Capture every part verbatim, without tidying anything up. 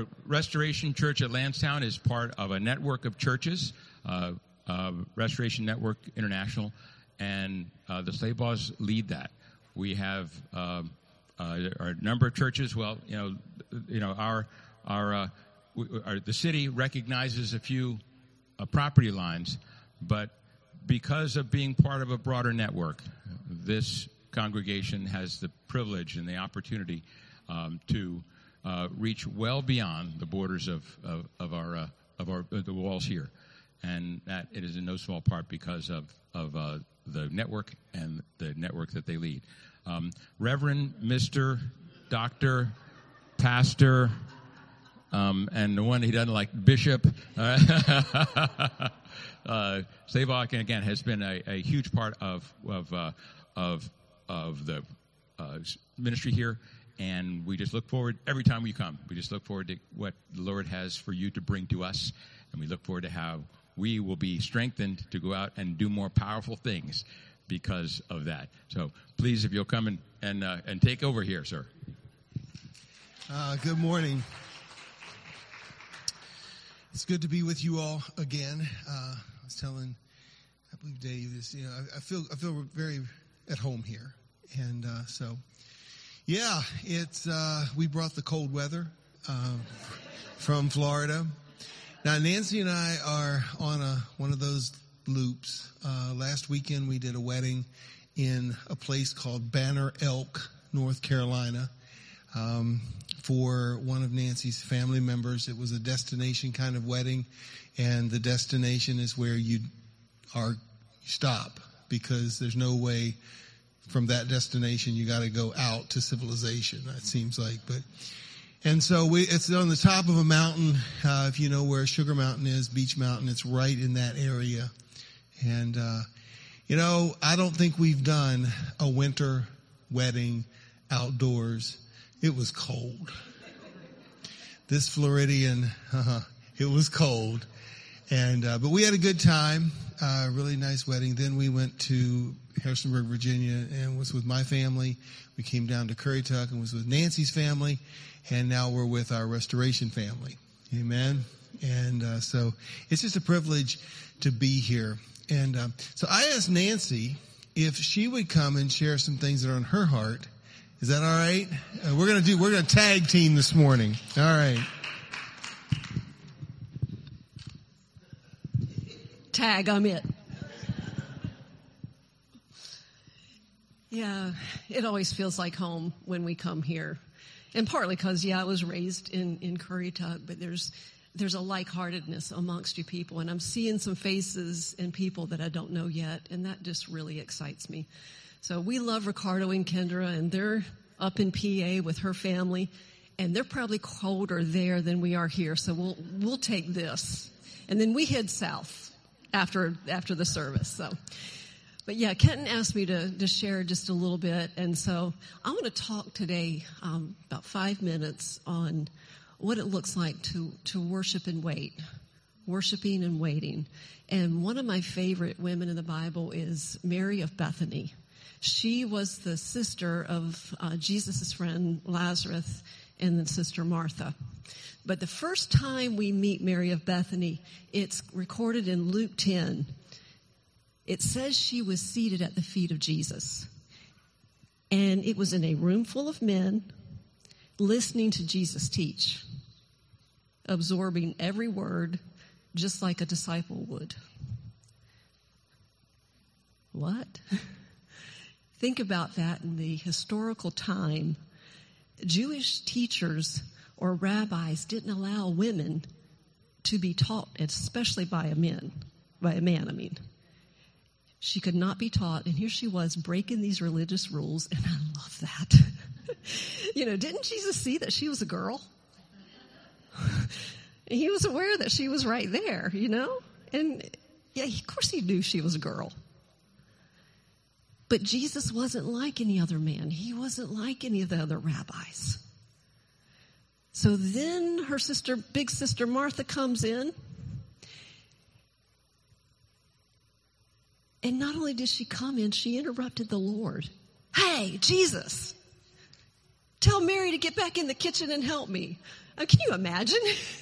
our Restoration Church at Lansdowne is part of a network of churches, uh, uh, Restoration Network International, and uh, the Slaybaugh lead that. We have uh, uh, our number of churches. Well, you know, you know, our our, uh, we, our the city recognizes a few uh, property lines, but because of being part of a broader network, this congregation has the privilege and the opportunity um, to uh, reach well beyond the borders of of, of our uh, of our uh, the walls here, and that it is in no small part because of of uh, the network and the network that they lead. Um, Reverend, Mister, Doctor, Pastor, um, and the one he doesn't like, Bishop. Uh, uh, Slaybaugh, again, has been a, a huge part of of uh, of of the uh, ministry here, and we just look forward every time we come. We just look forward to what the Lord has for you to bring to us, and we look forward to how we will be strengthened to go out and do more powerful things because of that. So please, if you'll come and and, uh, and take over here, sir. Uh, good morning. It's good to be with you all again. Uh, I was telling, I believe Dave is, you know, I, I feel I feel very at home here, and uh, so yeah, it's uh, we brought the cold weather uh, from Florida. Now Nancy and I are on a one of those loops. Uh, last weekend we did a wedding in a place called Banner Elk, North Carolina, um, for one of Nancy's family members. It was a destination kind of wedding, and the destination is where you are you stop, because there's no way from that destination you got to go out to civilization, it seems like. But and so we it's on the top of a mountain. Uh, if you know where Sugar Mountain is, Beach Mountain, it's right in that area. And, uh, you know, I don't think we've done a winter wedding outdoors. It was cold. This Floridian, uh, it was cold. And, uh, but we had a good time, uh, really nice wedding. Then we went to Harrisonburg, Virginia, and was with my family. We came down to Currituck and was with Nancy's family. And now we're with our Restoration family. Amen. And, uh, so it's just a privilege to be here. And um, so I asked Nancy if she would come and share some things that are on her heart. Is that all right? Uh, we're gonna do. We're gonna tag team this morning. All right. Tag. I'm it. Yeah, it always feels like home when we come here, and partly because yeah, I was raised in in Currituck, but there's. There's a like-heartedness amongst you people, and I'm seeing some faces and people that I don't know yet, and that just really excites me. So we love Ricardo and Kendra, and they're up in P A with her family, and they're probably colder there than we are here, so we'll we'll take this. And then we head south after after the service. So, but yeah, Kenton asked me to, to share just a little bit, and so I want to talk today um, about five minutes on what it looks like to, to worship and wait, worshiping and waiting. And one of my favorite women in the Bible is Mary of Bethany. She was the sister of uh, Jesus' friend Lazarus and then sister Martha. But the first time we meet Mary of Bethany, it's recorded in Luke ten. It says she was seated at the feet of Jesus. And it was in a room full of men, listening to Jesus teach, absorbing every word just like a disciple would. What? Think about that in the historical time. Jewish teachers or rabbis didn't allow women to be taught, especially by a man, by a man, I mean. She could not be taught, and here she was breaking these religious rules, and I love that. You know, didn't Jesus see that she was a girl? He was aware that she was right there, you know? And yeah, of course he knew she was a girl. But Jesus wasn't like any other man. He wasn't like any of the other rabbis. So then her sister, big sister Martha comes in. And not only did she come in, she interrupted the Lord. Hey, Jesus, tell Mary to get back in the kitchen and help me. Oh, can you imagine?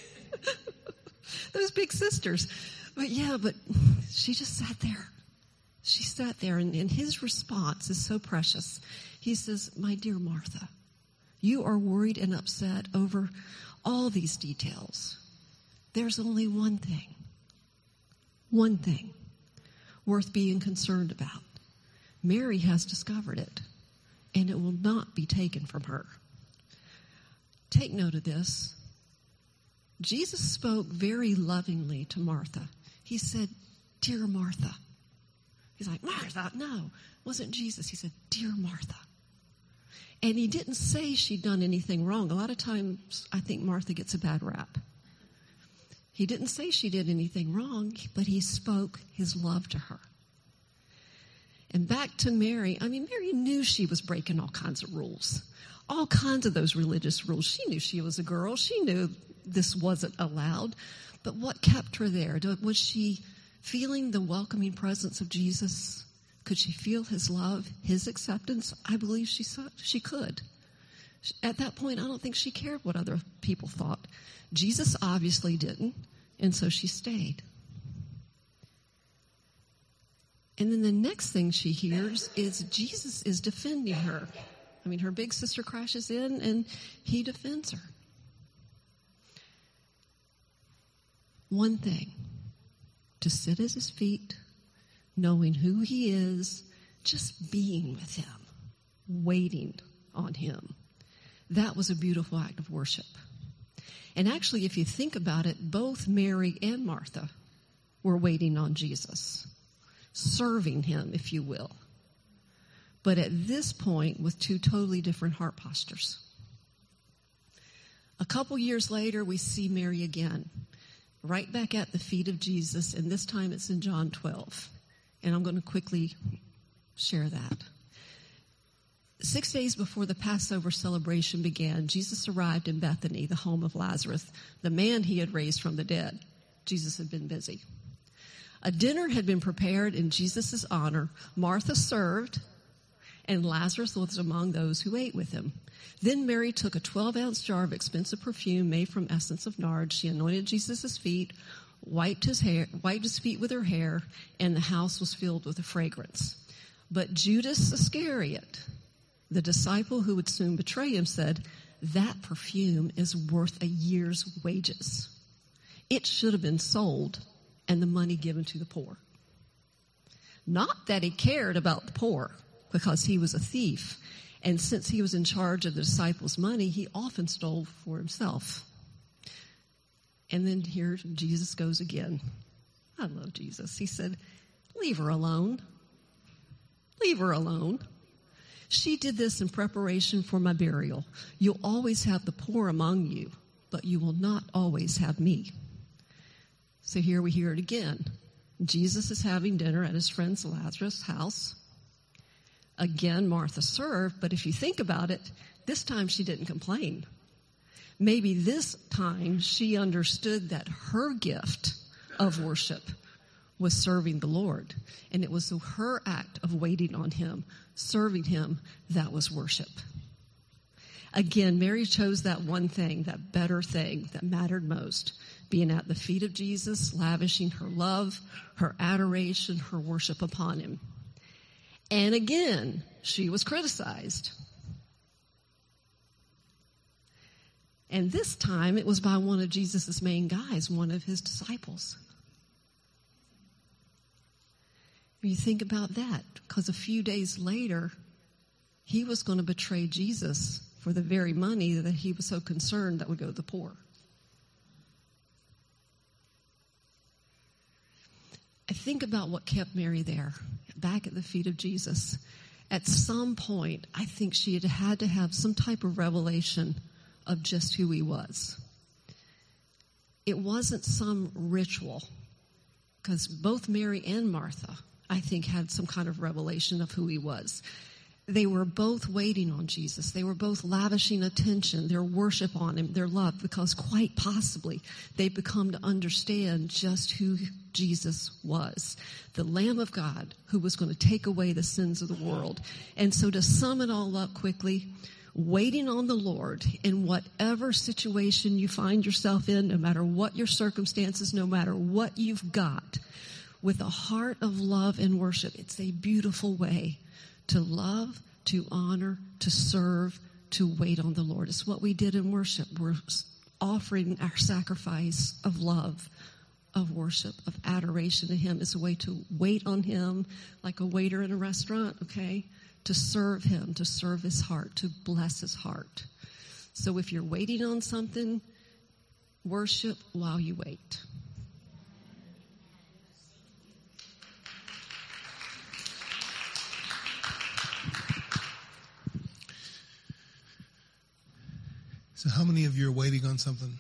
Those big sisters. But yeah, but she just sat there. She sat there, and, and his response is so precious. He says, my dear Martha, you are worried and upset over all these details. There's only one thing, one thing worth being concerned about. Mary has discovered it, and it will not be taken from her. Take note of this. Jesus spoke very lovingly to Martha. He said, dear Martha. He's like, Martha, no, it wasn't Jesus. He said, dear Martha. And he didn't say she'd done anything wrong. A lot of times I think Martha gets a bad rap. He didn't say she did anything wrong, but he spoke his love to her. And back to Mary, I mean, Mary knew she was breaking all kinds of rules, all kinds of those religious rules. She knew she was a girl. She knew this wasn't allowed. But what kept her there? Was she feeling the welcoming presence of Jesus? Could she feel his love, his acceptance? I believe she saw, she could. At that point, I don't think she cared what other people thought. Jesus obviously didn't, and so she stayed. And then the next thing she hears is Jesus is defending her. I mean, her big sister crashes in, and he defends her. One thing, to sit at his feet, knowing who he is, just being with him, waiting on him. That was a beautiful act of worship. And actually, if you think about it, both Mary and Martha were waiting on Jesus, serving him, if you will. But at this point, with two totally different heart postures. A couple years later, we see Mary again, right back at the feet of Jesus, and this time it's in John twelve. And I'm going to quickly share that. Six days before the Passover celebration began, Jesus arrived in Bethany, the home of Lazarus, the man he had raised from the dead. Jesus had been busy. A dinner had been prepared in Jesus' honor. Martha served, and Lazarus was among those who ate with him. Then Mary took a twelve-ounce jar of expensive perfume made from essence of nard. She anointed Jesus' feet, wiped his hair, wiped his feet with her hair, and the house was filled with a fragrance. But Judas Iscariot, the disciple who would soon betray him, said, that perfume is worth a year's wages. It should have been sold and the money given to the poor. Not that he cared about the poor, because he was a thief. And since he was in charge of the disciples' money, he often stole for himself. And then here Jesus goes again. I love Jesus. He said, leave her alone. Leave her alone. She did this in preparation for my burial. You'll always have the poor among you, but you will not always have me. So here we hear it again. Jesus is having dinner at his friend Lazarus' house. Again, Martha served, but if you think about it, this time she didn't complain. Maybe this time she understood that her gift of worship was serving the Lord. And it was her act of waiting on him, serving him, that was worship. Again, Mary chose that one thing, that better thing that mattered most, being at the feet of Jesus, lavishing her love, her adoration, her worship upon him. And again, she was criticized. And this time it was by one of Jesus' main guys, one of his disciples. You think about that, because a few days later, he was going to betray Jesus for the very money that he was so concerned that would go to the poor. I think about what kept Mary there, back at the feet of Jesus. At some point, I think she had had to have some type of revelation of just who he was. It wasn't some ritual, because both Mary and Martha, I think, had some kind of revelation of who he was. They were both waiting on Jesus. They were both lavishing attention, their worship on him, their love, because quite possibly they'd become to understand just who Jesus was, the Lamb of God who was going to take away the sins of the world. And so to sum it all up quickly, waiting on the Lord in whatever situation you find yourself in, no matter what your circumstances, no matter what you've got, with a heart of love and worship. It's a beautiful way to love, to honor, to serve, to wait on the Lord. It's what we did in worship. We're offering our sacrifice of love, of worship, of adoration to Him. It's a way to wait on Him like a waiter in a restaurant, okay? To serve Him, to serve His heart, to bless His heart. So if you're waiting on something, worship while you wait. So how many of you are waiting on something?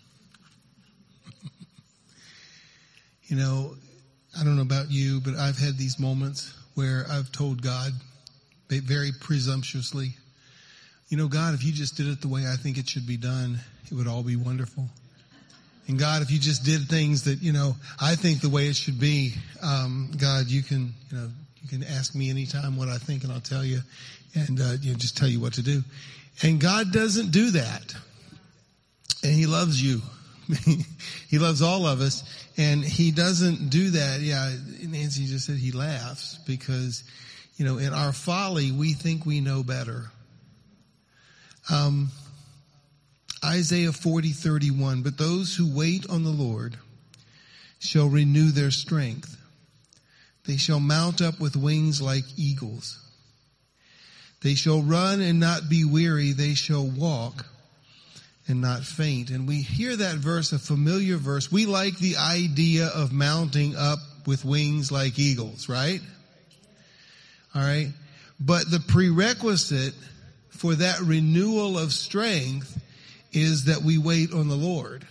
You know, I don't know about you, but I've had these moments where I've told God very presumptuously, you know, God, if you just did it the way I think it should be done, it would all be wonderful. And God, if you just did things that, you know, I think the way it should be, um, God, you can, you know, you can ask me anytime what I think and I'll tell you and, uh, you know, just tell you what to do. And God doesn't do that. And He loves you. He loves all of us. And He doesn't do that. Yeah, Nancy just said He laughs because, you know, in our folly, we think we know better. Um, Isaiah forty thirty-one, but those who wait on the Lord shall renew their strength. They shall mount up with wings like eagles. They shall run and not be weary. They shall walk and not faint. And we hear that verse, a familiar verse. We like the idea of mounting up with wings like eagles, right? All right. But the prerequisite for that renewal of strength is that we wait on the Lord.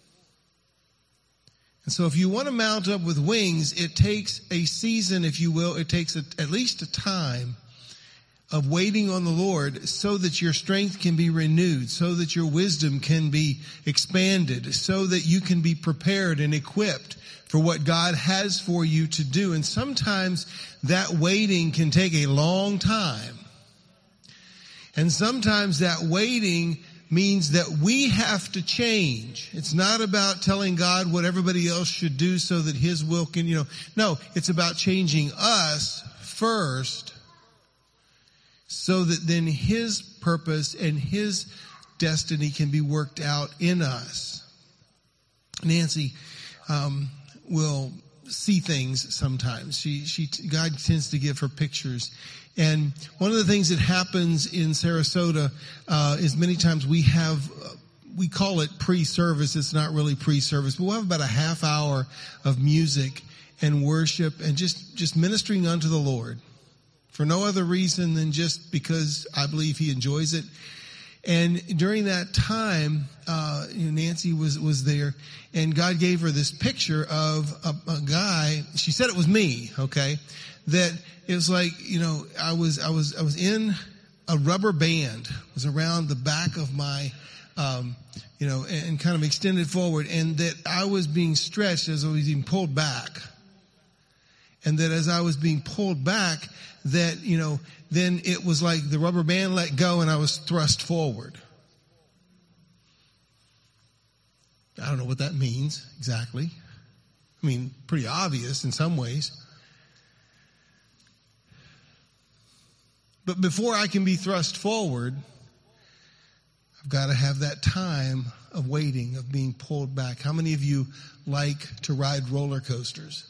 And so if you want to mount up with wings, it takes a season, if you will. It takes a, at least a time of waiting on the Lord so that your strength can be renewed, so that your wisdom can be expanded, so that you can be prepared and equipped for what God has for you to do. And sometimes that waiting can take a long time. And sometimes that waiting means that we have to change. It's not about telling God what everybody else should do so that His will can, you know, no, it's about changing us first so that then His purpose and His destiny can be worked out in us. Nancy um, will see things sometimes. She, she, God tends to give her pictures. And one of the things that happens in Sarasota uh, is many times we have, uh, we call it pre-service. It's not really pre-service, but we'll have about a half hour of music and worship and just, just ministering unto the Lord for no other reason than just because I believe He enjoys it. And during that time, uh, you know, Nancy was, was there, and God gave her this picture of a, a guy. She said it was me, okay? That it was like, you know, I was, I was, I was in a rubber band, was around the back of my, um, you know, and, and kind of extended forward, and that I was being stretched as I was being pulled back. And that as I was being pulled back, that, you know, then it was like the rubber band let go and I was thrust forward. I don't know what that means exactly. I mean, pretty obvious in some ways. But before I can be thrust forward, I've got to have that time of waiting, of being pulled back. How many of you like to ride roller coasters?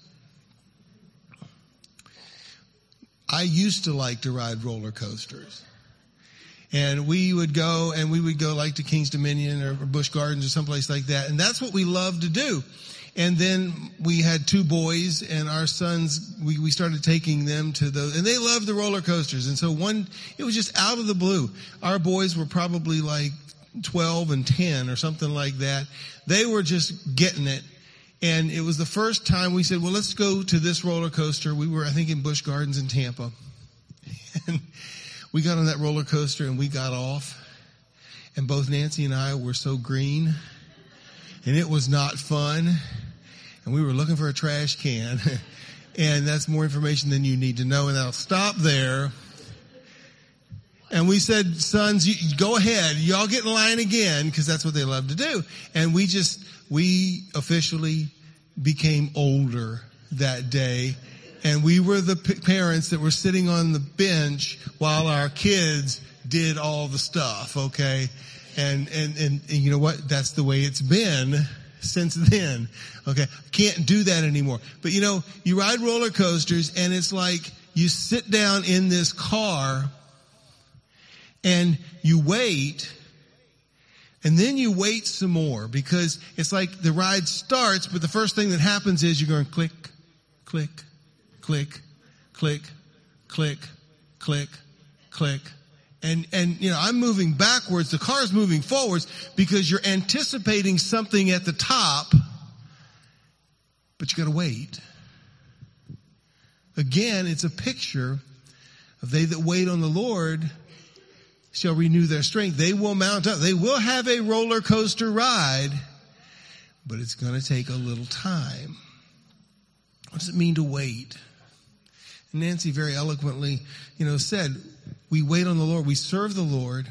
I used to like to ride roller coasters. And we would go, and we would go like to King's Dominion or Busch Gardens or someplace like that. And that's what we loved to do. And then we had two boys, and our sons, we, we started taking them to those, and they loved the roller coasters. And so one, it was just out of the blue. Our boys were probably like twelve and ten or something like that. They were just getting it. And it was the first time we said, well, let's go to this roller coaster. We were, I think, in Busch Gardens in Tampa. And we got on that roller coaster and we got off. And both Nancy and I were so green. And it was not fun. And we were looking for a trash can. And that's more information than you need to know. And I'll stop there. And we said, sons, you, go ahead. Y'all get in line again, because that's what they love to do. And we just, we officially became older that day. And we were the p- parents that were sitting on the bench while our kids did all the stuff, okay? And, and, and, and you know what? That's the way it's been since then. Okay. Can't do that anymore. But you know, you ride roller coasters and it's like you sit down in this car and you wait, and then you wait some more, because it's like the ride starts, but the first thing that happens is you're going click, click, click, click, click, click, click. And, and, you know, I'm moving backwards. The car's moving forwards because you're anticipating something at the top, but you got to wait. Again, it's a picture of they that wait on the Lord shall renew their strength. They will mount up. They will have a roller coaster ride, but it's going to take a little time. What does it mean to wait? And Nancy very eloquently, you know, said, we wait on the Lord. We serve the Lord.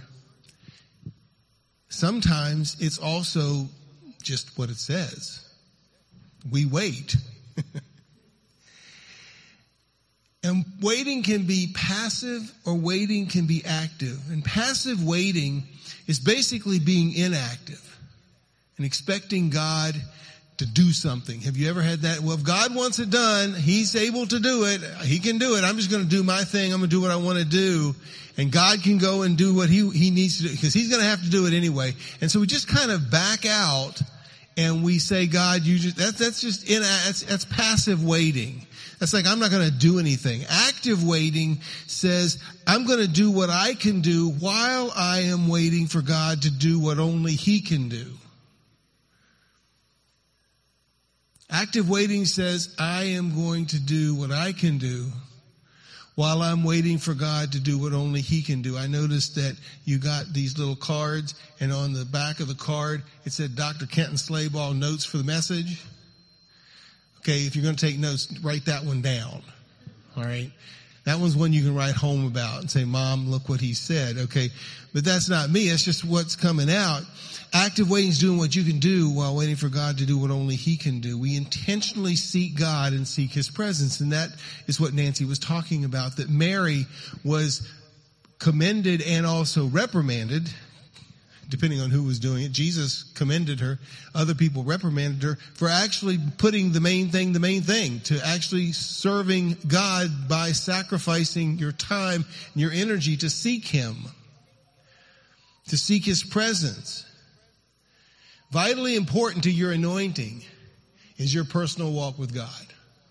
Sometimes it's also just what it says. We wait. And waiting can be passive or waiting can be active. And passive waiting is basically being inactive and expecting God to do something. Have you ever had that? Well, if God wants it done, He's able to do it. He can do it. I'm just going to do my thing. I'm going to do what I want to do. And God can go and do what He, he needs to do, because He's going to have to do it anyway. And so we just kind of back out and we say, God, you just, that's, that's just, in, that's, that's passive waiting. That's like, I'm not going to do anything. Active waiting says, I'm going to do what I can do while I am waiting for God to do what only He can do. Active waiting says, I am going to do what I can do while I'm waiting for God to do what only He can do. I noticed that you got these little cards, and on the back of the card, it said Doctor Kenton Slayball notes for the message. Okay, if you're going to take notes, write that one down. All right? That one's one you can write home about and say, Mom, look what he said. Okay, but that's not me. That's just what's coming out. Active waiting is doing what you can do while waiting for God to do what only He can do. We intentionally seek God and seek His presence. And that is what Nancy was talking about, that Mary was commended and also reprimanded, depending on who was doing it. Jesus commended her. Other people reprimanded her for actually putting the main thing, the main thing, to actually serving God by sacrificing your time and your energy to seek Him, to seek His presence. Vitally important to your anointing is your personal walk with God.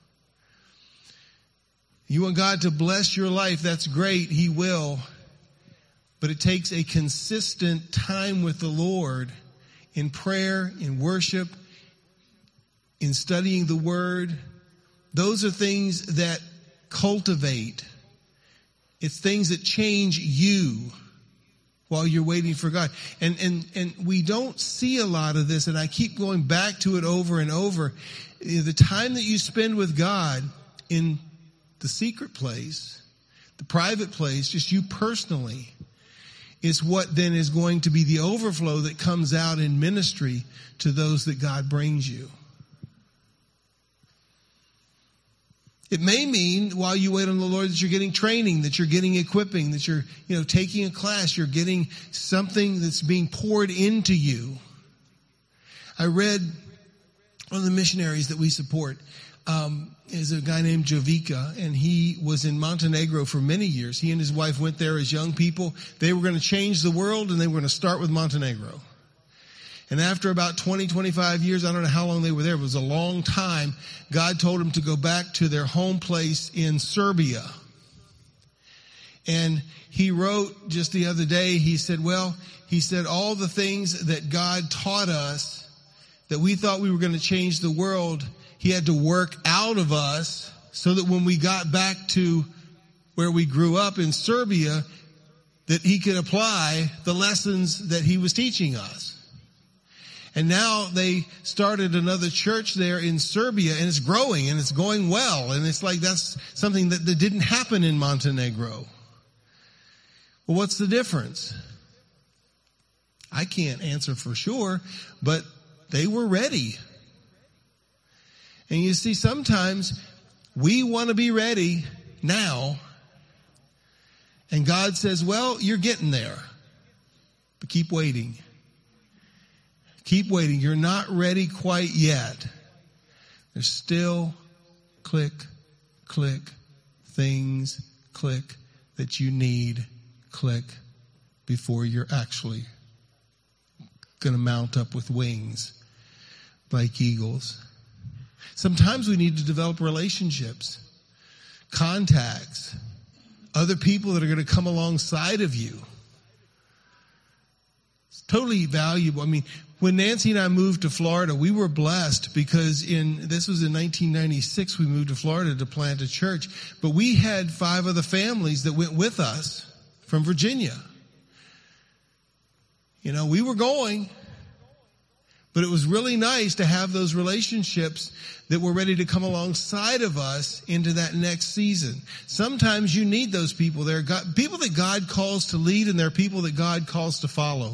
You want God to bless your life, that's great, He will. But it takes a consistent time with the Lord in prayer, in worship, in studying the Word. Those are things that cultivate. It's things that change you while you're waiting for God. And, and, and we don't see a lot of this, and I keep going back to it over and over. The time that you spend with God in the secret place, the private place, just you personally, is what then is going to be the overflow that comes out in ministry to those that God brings you. It may mean while you wait on the Lord that you're getting training, that you're getting equipping, that you're, you know, taking a class, you're getting something that's being poured into you. I read one of the missionaries that we support um, is a guy named Jovica, and he was in Montenegro for many years. He and his wife went there as young people. They were going to change the world, and they were going to start with Montenegro. And after about twenty, twenty-five years, I don't know how long they were there, it was a long time, God told them to go back to their home place in Serbia. And he wrote just the other day, he said, well, he said, all the things that God taught us that we thought we were going to change the world, He had to work out of us so that when we got back to where we grew up in Serbia, that He could apply the lessons that He was teaching us. And now they started another church there in Serbia, and it's growing and it's going well. And it's like that's something that, that didn't happen in Montenegro. Well, what's the difference? I can't answer for sure, but they were ready. And you see, sometimes we want to be ready now. And God says, well, you're getting there. But keep waiting. Keep waiting. You're not ready quite yet. There's still click, click, things, click, that you need, click, before you're actually going to mount up with wings like eagles. Sometimes we need to develop relationships, contacts, other people that are going to come alongside of you. It's totally valuable. I mean, when Nancy and I moved to Florida, we were blessed because in, this was in nineteen ninety-six, we moved to Florida to plant a church, but we had five other families that went with us from Virginia. You know, we were going, but it was really nice to have those relationships that were ready to come alongside of us into that next season. Sometimes you need those people. There are God, people that God calls to lead, and there are people that God calls to follow.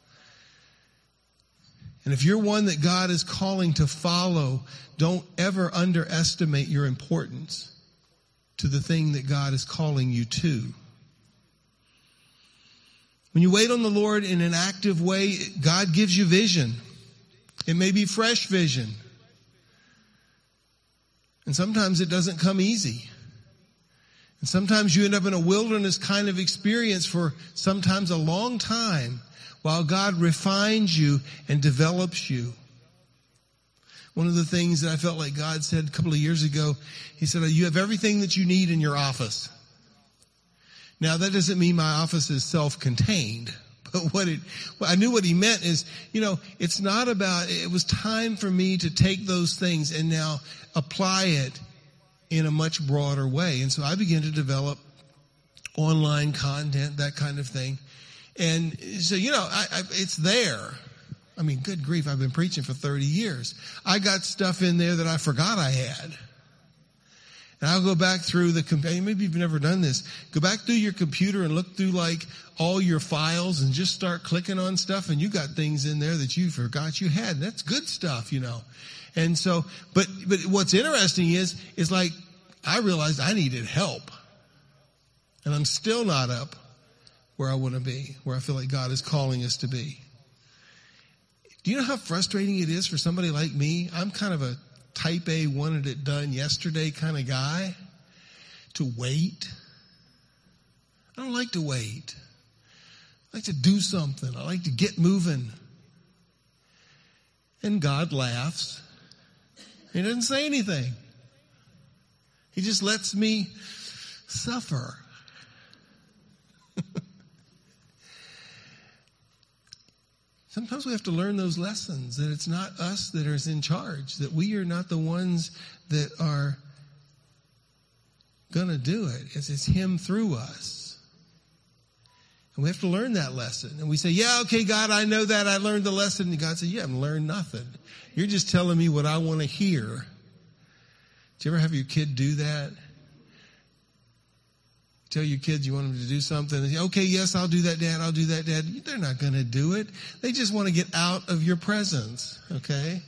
And if you're one that God is calling to follow, don't ever underestimate your importance to the thing that God is calling you to. When you wait on the Lord in an active way, God gives you vision. It may be fresh vision. And sometimes it doesn't come easy. And sometimes you end up in a wilderness kind of experience for sometimes a long time while God refines you and develops you. One of the things that I felt like God said a couple of years ago, he said, you have everything that you need in your office. Now, that doesn't mean my office is self-contained. But what it, what I knew what he meant is, you know, it's not about, it was time for me to take those things and now apply it in a much broader way. And so I began to develop online content, that kind of thing. And so, you know, I, I, it's there. I mean, good grief, I've been preaching for thirty years. I got stuff in there that I forgot I had. And I'll go back through the computer. Maybe you've never done this. Go back through your computer and look through like all your files and just start clicking on stuff. And you got things in there that you forgot you had. And that's good stuff, you know. And so, but, but what's interesting is, is like, I realized I needed help. And I'm still not up where I want to be, where I feel like God is calling us to be. Do you know how frustrating it is for somebody like me? I'm kind of a type A, wanted it done yesterday kind of guy, to wait. I don't like to wait. I like to do something. I like to get moving. And God laughs. He doesn't say anything. He just lets me suffer. Sometimes we have to learn those lessons, that it's not us that is in charge, that we are not the ones that are going to do it. It's, it's him through us. And we have to learn that lesson. And we say, yeah, okay, God, I know that. I learned the lesson. And God said, you haven't learned nothing. You're just telling me what I want to hear. Do you ever have your kid do that? Tell your kids you want them to do something. And say, okay, yes, I'll do that, Dad. I'll do that, Dad. They're not going to do it. They just want to get out of your presence, okay?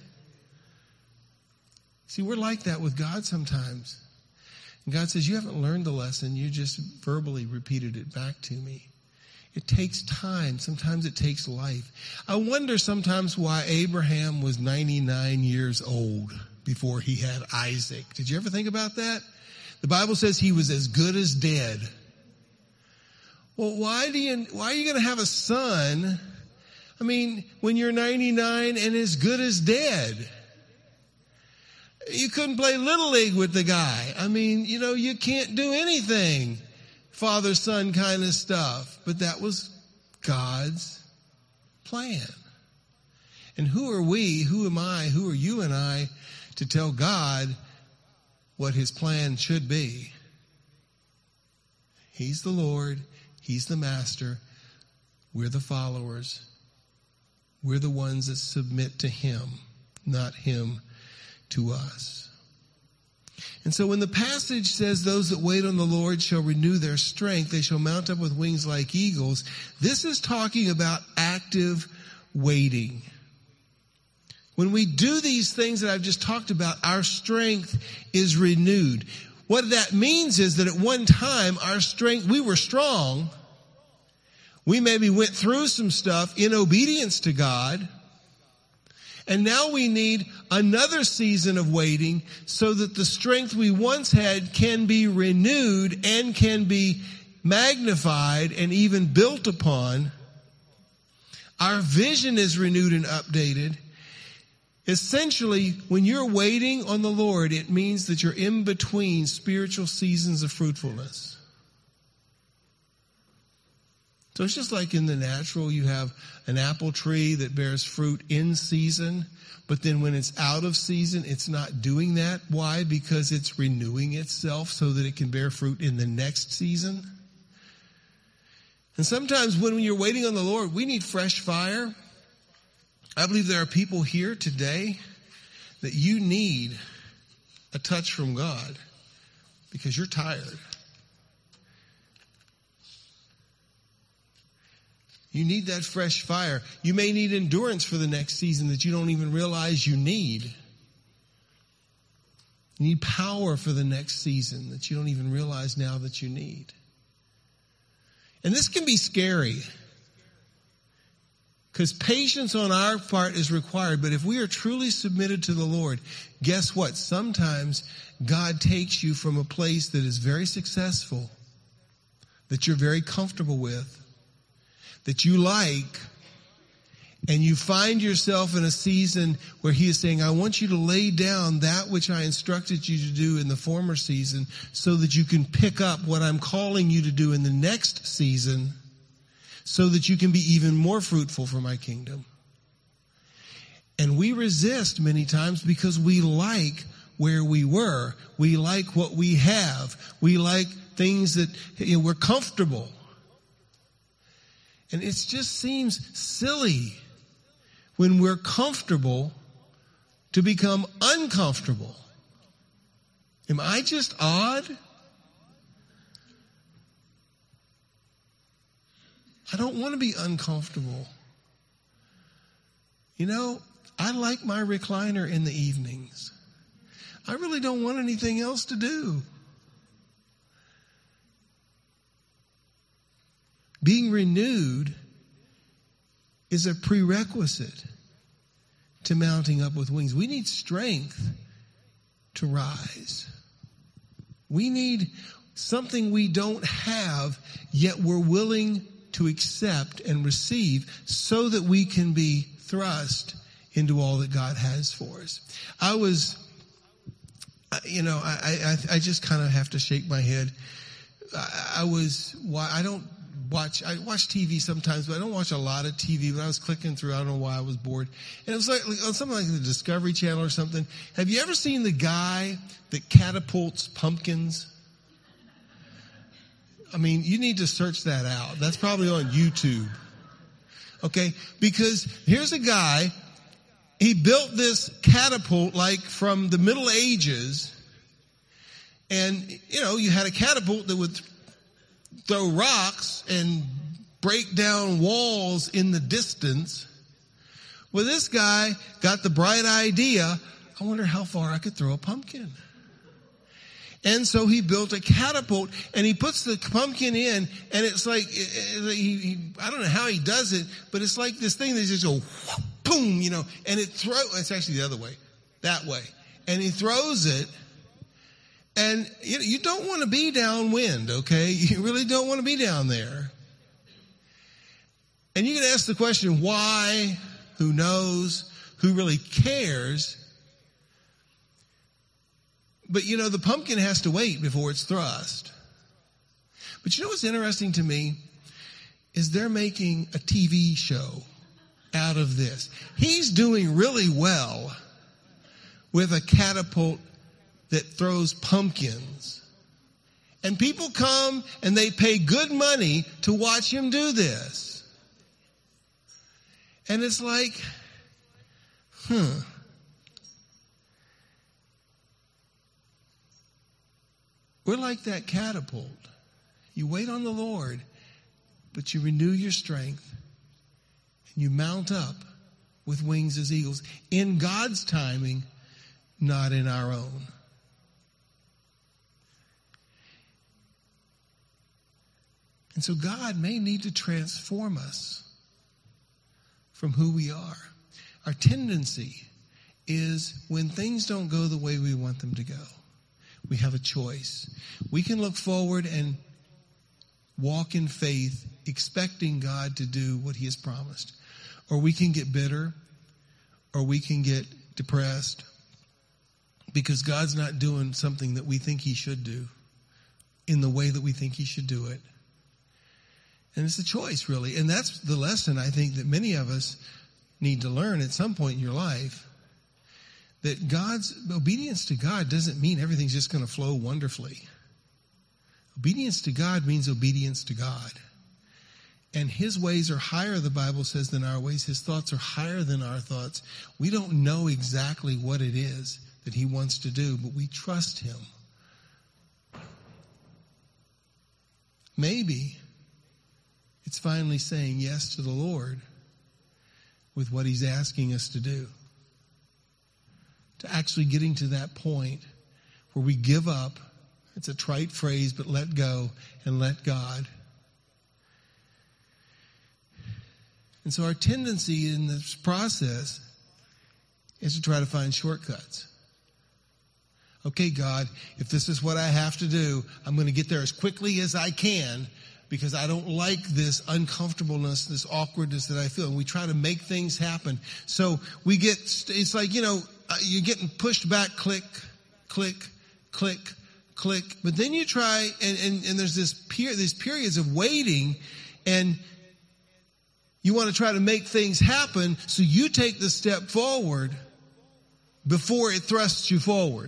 See, we're like that with God sometimes. And God says, you haven't learned the lesson. You just verbally repeated it back to me. It takes time. Sometimes it takes life. I wonder sometimes why Abraham was ninety-nine years old before he had Isaac. Did you ever think about that? The Bible says he was as good as dead. Well, why do you, why are you going to have a son? I mean, when you're ninety-nine and as good as dead. You couldn't play Little League with the guy. I mean, you know, you can't do anything. Father, son kind of stuff. But that was God's plan. And who are we, who am I, who are you and I to tell God what his plan should be? He's the Lord. He's the master. We're the followers. We're the ones that submit to him, not him to us. And so when the passage says those that wait on the Lord shall renew their strength, they shall mount up with wings like eagles, this is talking about active waiting. When we do these things that I've just talked about, our strength is renewed. What that means is that at one time, our strength, we were strong. We maybe went through some stuff in obedience to God. And now we need another season of waiting so that the strength we once had can be renewed and can be magnified and even built upon. Our vision is renewed and updated. Essentially, when you're waiting on the Lord, it means that you're in between spiritual seasons of fruitfulness. So it's just like in the natural, you have an apple tree that bears fruit in season, but then when it's out of season, it's not doing that. Why? Because it's renewing itself so that it can bear fruit in the next season. And sometimes when you're waiting on the Lord, we need fresh fire. I believe there are people here today that you need a touch from God because you're tired. You need that fresh fire. You may need endurance for the next season that you don't even realize you need. You need power for the next season that you don't even realize now that you need. And this can be scary. Because patience on our part is required. But if we are truly submitted to the Lord, guess what? Sometimes God takes you from a place that is very successful, that you're very comfortable with, that you like, and you find yourself in a season where he is saying, I want you to lay down that which I instructed you to do in the former season so that you can pick up what I'm calling you to do in the next season, so that you can be even more fruitful for my kingdom. And we resist many times because we like where we were. We like what we have. We like things that, you know, we're comfortable. And it just seems silly when we're comfortable to become uncomfortable. Am I just odd? I don't want to be uncomfortable. You know, I like my recliner in the evenings. I really don't want anything else to do. Being renewed is a prerequisite to mounting up with wings. We need strength to rise. We need something we don't have, yet we're willing to accept and receive so that we can be thrust into all that God has for us. I was, you know, I, I, I just kind of have to shake my head. I, I was, I don't watch, I watch T V sometimes, but I don't watch a lot of T V, but I was clicking through, I don't know why I was bored. And it was like, on something like the Discovery Channel or something. Have you ever seen the guy that catapults pumpkins? I mean, you need to search that out. That's probably on YouTube. Okay? Because here's a guy, he built this catapult like from the Middle Ages. And, you know, you had a catapult that would throw rocks and break down walls in the distance. Well, this guy got the bright idea, I wonder how far I could throw a pumpkin. And so he built a catapult, and he puts the pumpkin in, and it's like, he, he, I don't know how he does it, but it's like this thing that just goes, boom, you know, and it throws, it's actually the other way, that way. And he throws it, and you know, you don't want to be downwind, okay? You really don't want to be down there. And you can ask the question, why? Who knows? Who really cares? But, you know, the pumpkin has to wait before it's thrust. But you know what's interesting to me is they're making a T V show out of this. He's doing really well with a catapult that throws pumpkins. And people come and they pay good money to watch him do this. And it's like, huh. we're like that catapult. You wait on the Lord, but you renew your strength, and you mount up with wings as eagles in God's timing, not in our own. And so God may need to transform us from who we are. Our tendency is when things don't go the way we want them to go, we have a choice. We can look forward and walk in faith, expecting God to do what he has promised. Or we can get bitter, or we can get depressed because God's not doing something that we think he should do in the way that we think he should do it. And it's a choice, really. And that's the lesson I think that many of us need to learn at some point in your life, that God's obedience to God doesn't mean everything's just going to flow wonderfully. Obedience to God means obedience to God. And his ways are higher, the Bible says, than our ways. His thoughts are higher than our thoughts. We don't know exactly what it is that he wants to do, but we trust him. Maybe it's finally saying yes to the Lord with what he's asking us to do. To actually getting to that point where we give up. It's a trite phrase, but let go and let God. And so our tendency in this process is to try to find shortcuts. Okay, God, if this is what I have to do, I'm going to get there as quickly as I can because I don't like this uncomfortableness, this awkwardness that I feel. And we try to make things happen. So we get, it's like, you know, you're getting pushed back, click, click, click, click. But then you try, and, and, and there's this period, these periods of waiting, and you want to try to make things happen, so you take the step forward before it thrusts you forward.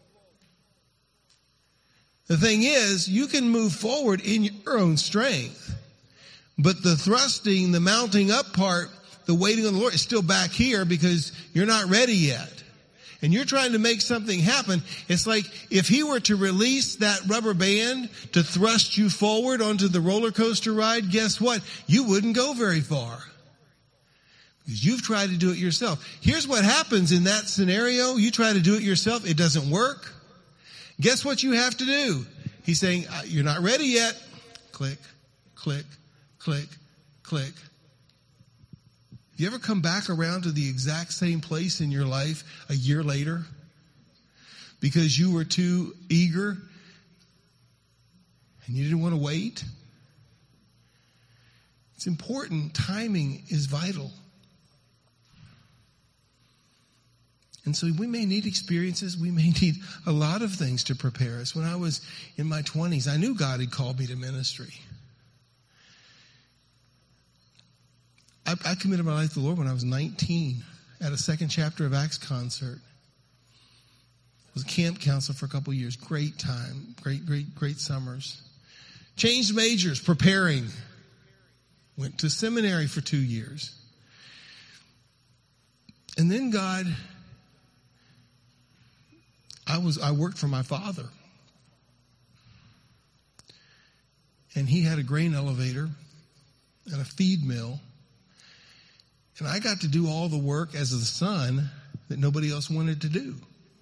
The thing is, you can move forward in your own strength, but the thrusting, the mounting up part, the waiting on the Lord is still back here because you're not ready yet. And you're trying to make something happen. It's like if he were to release that rubber band to thrust you forward onto the roller coaster ride, guess what? You wouldn't go very far. Because you've tried to do it yourself. Here's what happens in that scenario. You try to do it yourself. It doesn't work. Guess what you have to do? He's saying, you're not ready yet. Click, click, click, click. You ever come back around to the exact same place in your life a year later because you were too eager and you didn't want to wait? It's important. Timing is vital. And so we may need experiences. We may need a lot of things to prepare us. When I was in my twenties, I knew God had called me to ministry. I, I committed my life to the Lord when I was nineteen at a Second Chapter of Acts concert. I was a camp counselor for a couple of years. Great time. Great, great, great summers. Changed majors, preparing. Went to seminary for two years. And then God, I was, I worked for my father. And he had a grain elevator and a feed mill. And I got to do all the work as the son that nobody else wanted to do.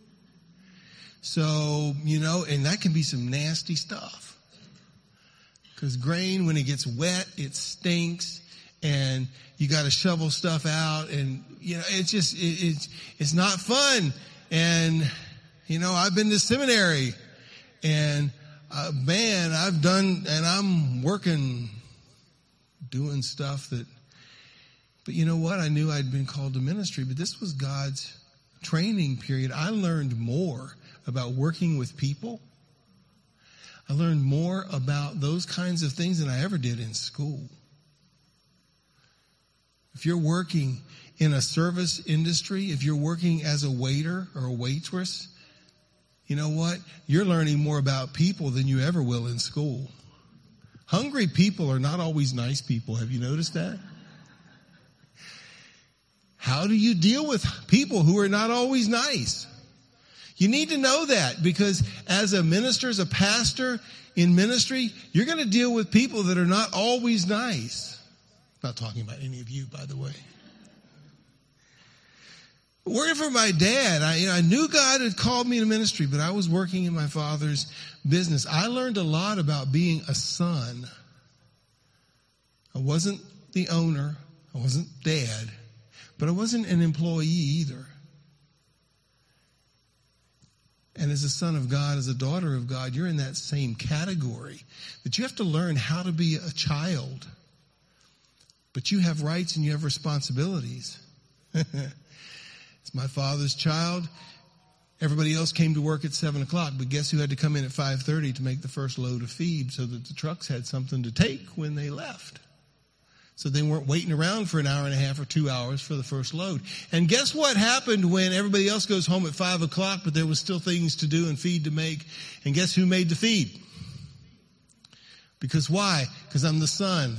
So, you know, and that can be some nasty stuff. Because grain, when it gets wet, it stinks. And you got to shovel stuff out. And, you know, it's just, it, it's, it's not fun. And, you know, I've been to seminary. And, uh, man, I've done, and I'm working, doing stuff that, but you know what? I knew I'd been called to ministry, but this was God's training period. I learned more about working with people. I learned more about those kinds of things than I ever did in school. If you're working in a service industry, if you're working as a waiter or a waitress, you know what? You're learning more about people than you ever will in school. Hungry people are not always nice people. Have you noticed that? How do you deal with people who are not always nice? You need to know that, because as a minister, as a pastor in ministry, you're going to deal with people that are not always nice. Not talking about any of you, by the way. Working for my dad, I, you know, I knew God had called me to ministry, but I was working in my father's business. I learned a lot about being a son. I wasn't the owner. I wasn't dad, but I wasn't an employee either. And as a son of God, as a daughter of God, you're in that same category, that you have to learn how to be a child. But you have rights and you have responsibilities. It's my father's child. Everybody else came to work at seven o'clock, but guess who had to come in at five thirty to make the first load of feed so that the trucks had something to take when they left? So they weren't waiting around for an hour and a half or two hours for the first load. And guess what happened when everybody else goes home at five o'clock, but there was still things to do and feed to make? And guess who made the feed? Because why? Because I'm the son.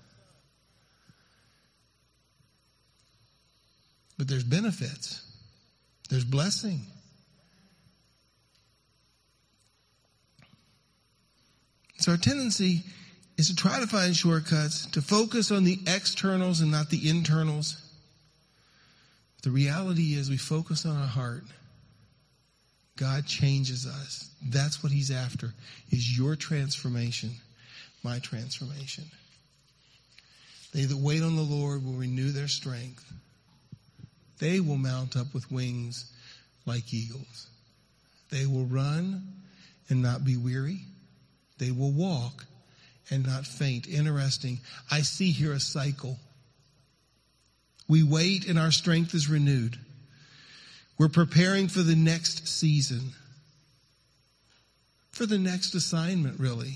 But there's benefits. There's blessing. So our tendency is to try to find shortcuts, to focus on the externals and not the internals. The reality is we focus on our heart. God changes us. That's what he's after, is your transformation, my transformation. They that wait on the Lord will renew their strength. They will mount up with wings like eagles. They will run and not be weary. They will walk and not faint. Interesting. I see here a cycle. We wait and our strength is renewed. We're preparing for the next season, for the next assignment, really.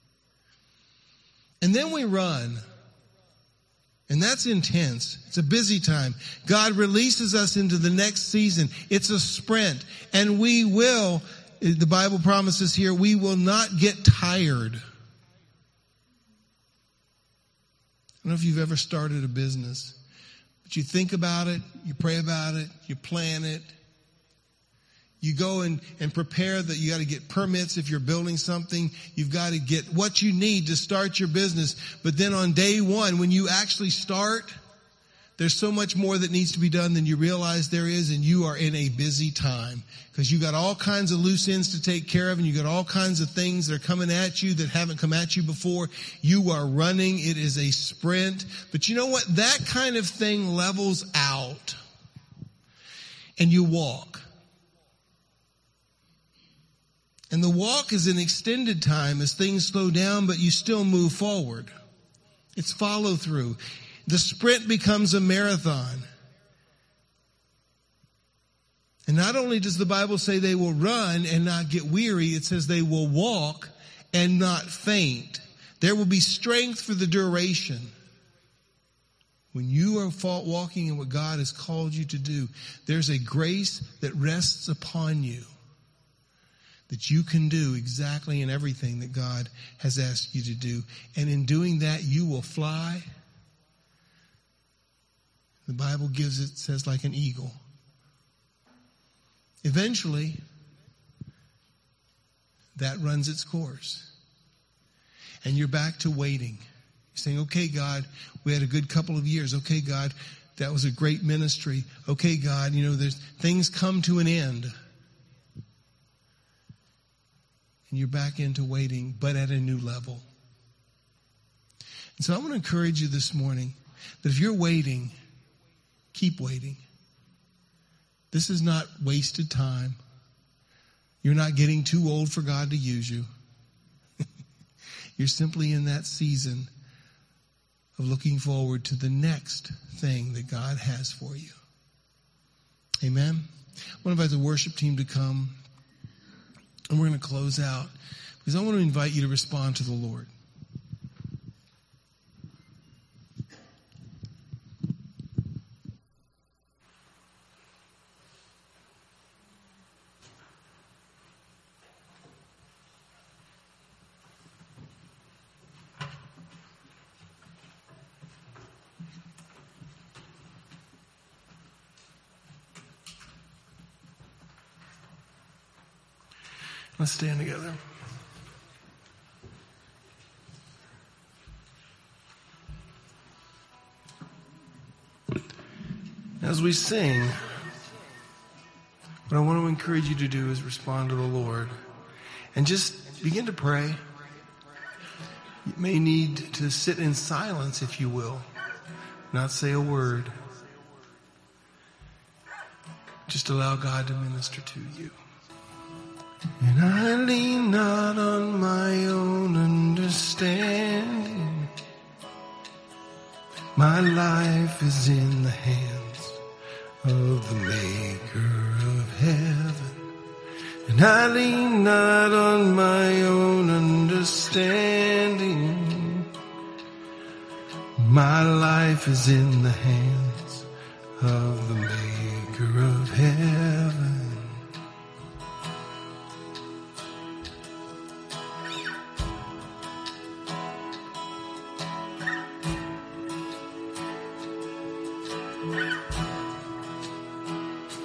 And then we run. And that's intense. It's a busy time. God releases us into the next season. It's a sprint. And we will, the Bible promises here, we will not get tired. I don't know if you've ever started a business, but you think about it, you pray about it, you plan it. You go and, and prepare that you got to get permits if you're building something. You've got to get what you need to start your business. But then on day one, when you actually start, there's so much more that needs to be done than you realize there is, and you are in a busy time because you got all kinds of loose ends to take care of, and you got all kinds of things that are coming at you that haven't come at you before. You are running. It is a sprint. But you know what? That kind of thing levels out, and you walk. And the walk is an extended time as things slow down, but you still move forward. It's follow through. The sprint becomes a marathon. And not only does the Bible say they will run and not get weary, it says they will walk and not faint. There will be strength for the duration. When you are walking in what God has called you to do, there's a grace that rests upon you, that you can do exactly and everything that God has asked you to do. And in doing that, you will fly. The Bible gives it, says, like an eagle. Eventually, that runs its course. And you're back to waiting. You're saying, okay, God, we had a good couple of years. Okay, God, that was a great ministry. Okay, God, you know, there's things come to an end. And you're back into waiting, but at a new level. And so I want to encourage you this morning that if you're waiting, keep waiting. This is not wasted time. You're not getting too old for God to use you. You're simply in that season of looking forward to the next thing that God has for you. Amen. I want to invite the worship team to come. And we're going to close out because I want to invite you to respond to the Lord. Let's stand together. As we sing, what I want to encourage you to do is respond to the Lord and just begin to pray. You may need to sit in silence, if you will, not say a word. Just allow God to minister to you. And I lean not on my own understanding. My life is in the hands of the Maker of heaven. And I lean not on my own understanding. My life is in the hands